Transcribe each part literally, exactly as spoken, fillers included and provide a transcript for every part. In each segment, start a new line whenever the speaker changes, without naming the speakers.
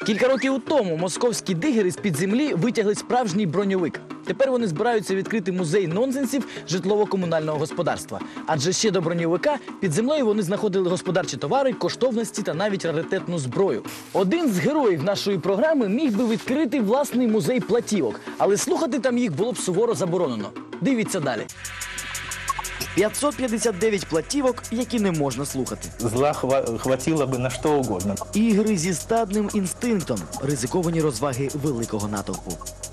Кілька років тому московські дигери з-під землі витягли справжній броньовик. Тепер вони збираються відкрити музей нонсенсів житлово-комунального господарства. Адже ще до броньовика під землею вони знаходили господарчі товари, коштовності та навіть раритетну зброю. Один з героїв нашої програми міг би відкрити власний музей платівок, але слухати там їх було б суворо заборонено. Дивіться далі. п'ятсот п'ятдесят дев'ять платівок, які не можна слухати.
Зла хва хватило би на що угодно.
Ігри зі стадним інстинктом. Ризиковані розваги великого натовпу.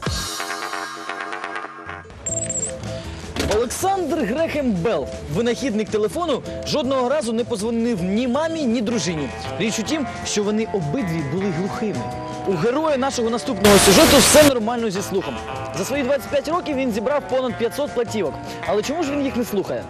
Олександр Грехем Белл, винахідник телефону, жодного разу не подзвонив ні мамі, ні дружині. Річ у тім, що вони обидві були глухими. У героя нашого наступного сюжету все нормально зі слухом. За свої двадцять п'ять років він зібрав понад п'ятсот платівок. Але чому ж він їх не слухає?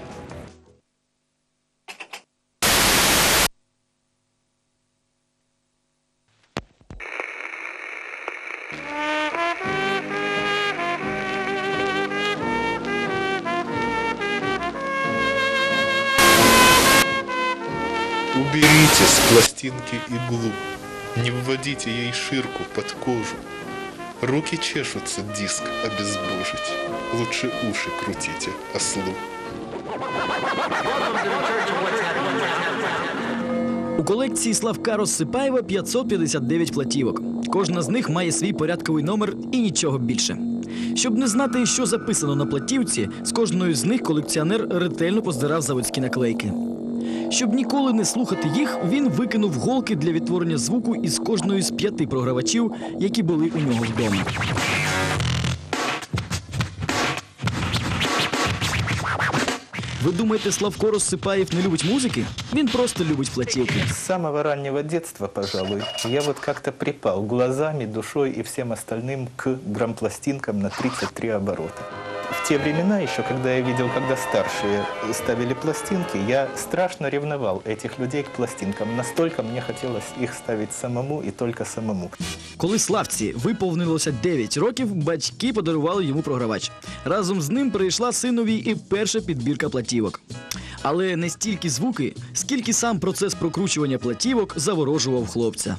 Уберите с пластинки иглу, не вводите ей ширку под кожу. Руки чешутся диск обезбожить, лучше уши крутите ослу.
У колекції Славка Розсипаєва п'ятсот п'ятдесят дев'ять платівок. Кожна з них має свій порядковий номер і нічого більше. Щоб не знати, що записано на платівці, з кожною з них колекціонер ретельно поздирав заводські наклейки. Щоб ніколи не слухати їх, він викинув голки для відтворення звуку із кожної з п'яти програвачів, які були у нього вдома. Ви думаєте, Славко Розсипаєв не любить музики? Він просто любить платівки.
С самого раннего детства, пожалуй, я вот как-то припал глазами, душой и всем остальным к грампластинкам на тридцать три оборота. В те времена еще, когда я видел, когда старшие ставили пластинки, я страшно ревновал этих людей к пластинкам. Настолько мне хотелось их ставить самому и только самому.
Коли Славці виповнилося дев'ять років, батьки подарували йому програвач. Разом з ним прийшла синові і перша підбірка платівок. Але не стільки звуки, скільки сам процес прокручування платівок заворожував хлопця.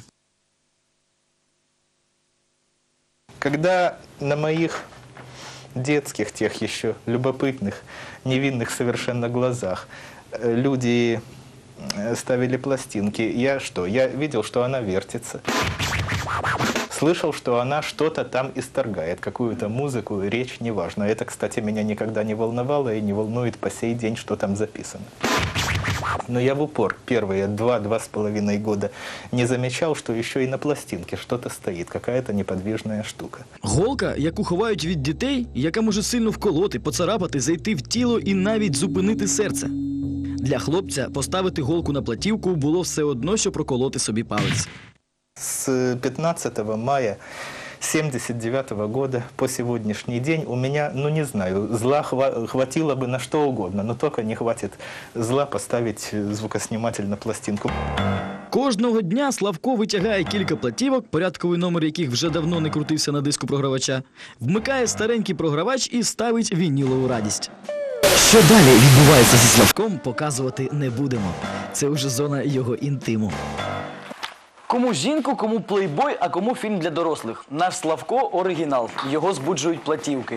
Когда на моих детских, тех еще любопытных, невинных совершенно глазах люди ставили пластинки, я что? Я видел, что она вертится. Слышал, что она что-то там исторгает, какую-то музыку, речь, неважно. Это, кстати, меня никогда не волновало и не волнует по сей день, что там записано. Но я в упор первые два-два с половиной года не замечал, что еще и на пластинке что-то стоит, какая-то неподвижная штука.
Голка, яку ховають від дітей, яка може сильно вколоти, поцарапати, зайти в тіло і навіть зупинити серце. Для хлопця поставити голку на платівку було все одно, що проколоти собі палець.
С пятнадцатого мая семьдесят девятого года по сегодняшний день у меня, ну не знаю, зла хва хватило бы на что угодно, но только не хватит зла поставить звукосниматель на пластинку.
Кожного дня Славко витягає кілька платівок, порядковий номер яких вже давно не крутився на диску програвача, вмикає старенький програвач і ставить вінілову радість. Що далі відбувається зі Славком, показувати не будемо. Це вже зона його інтиму. Кому жінку, кому плейбой, а кому фільм для дорослих. Наш Славко – оригінал. Його збуджують платівки.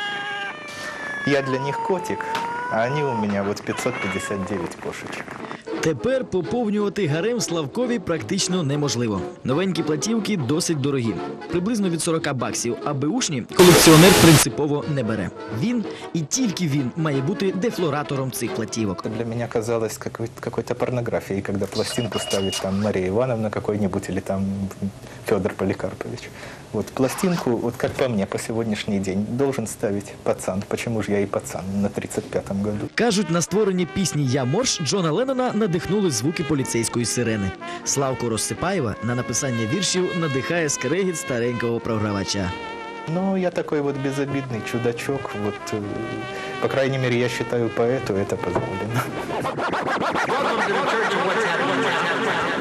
Я для них котик, а они у меня вот пятьсот пятьдесят девять кошечек.
Тепер поповнювати гарем Славкові практично неможливо. Новенькі платівки досить дорогі. Приблизно від сорока баксів, а беушні колекціонер принципово не бере. Він, і тільки він, має бути дефлоратором цих платівок.
Для меня казалось какой-то порнографией, когда пластинку ставит там Мария Ивановна какой-нибудь или там Федор Поликарпович. Вот пластинку, вот как по мне, по сегодняшний день должен ставить пацан. Почему же я и пацан на тридцать пятом году?
Кажуть, на створення пісні «Я морж» Джона Леннона надихнули звуки поліцейської сирени. Славку Розсипаєва на написання віршів надихає скрегіт старенького програвача.
Ну, я такой вот безобидный чудачок. Вот, э, по крайней мере, я считаю, поэту это позволено.